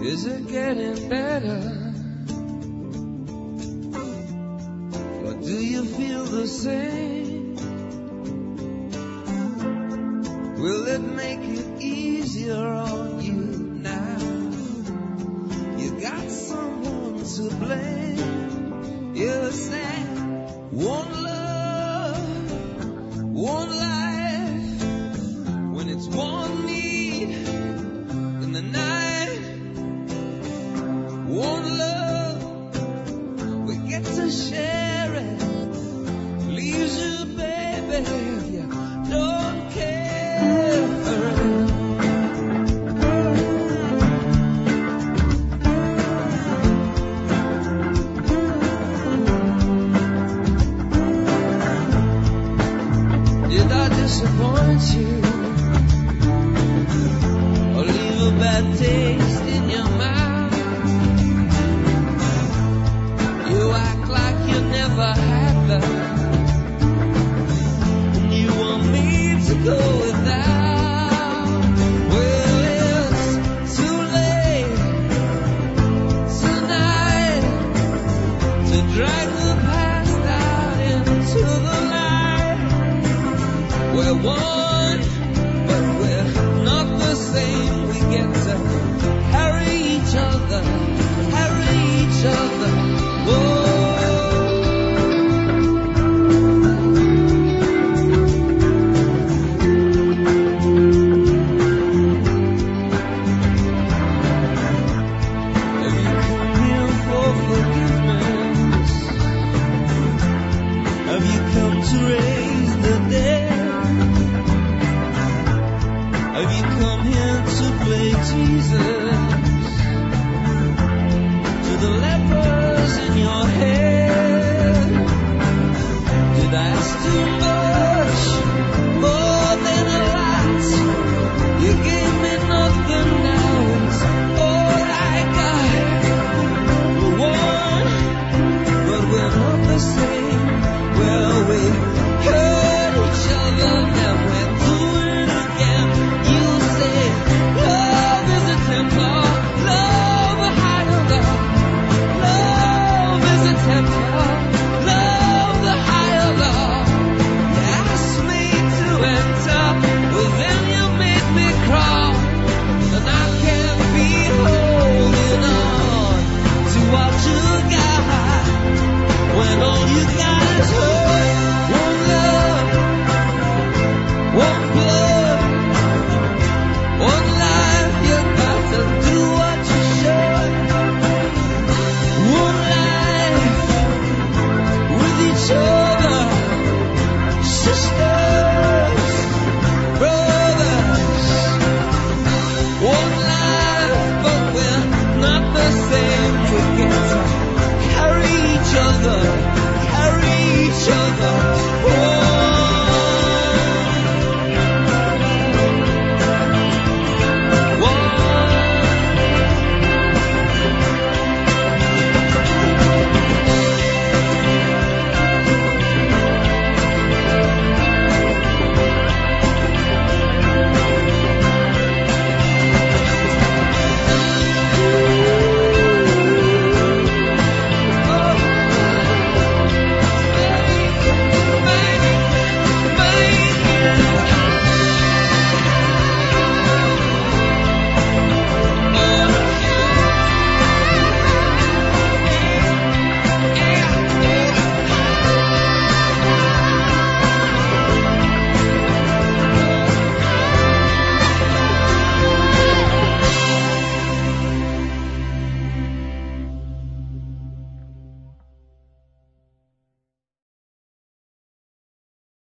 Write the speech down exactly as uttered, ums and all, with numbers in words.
Is it getting better? Or do you feel the same? Will it make it easier on you now? You got someone to blame. You say, one love, one life, when it's one need in the night, one love, we get to share it, leaves you, baby, if you don't care for it. Did I disappoint you or leave a bad taste in your mouth? You act like you never had love, and you want me to go without. Well, it's too late tonight to drag the past out into the light. We're one, but we're not the same. We get to carry each other, carry each other. Whoa. Have you come here for forgiveness? Have you come to raise the dead? Have you come here to play Jesus to the lepers in your head? Did I ask too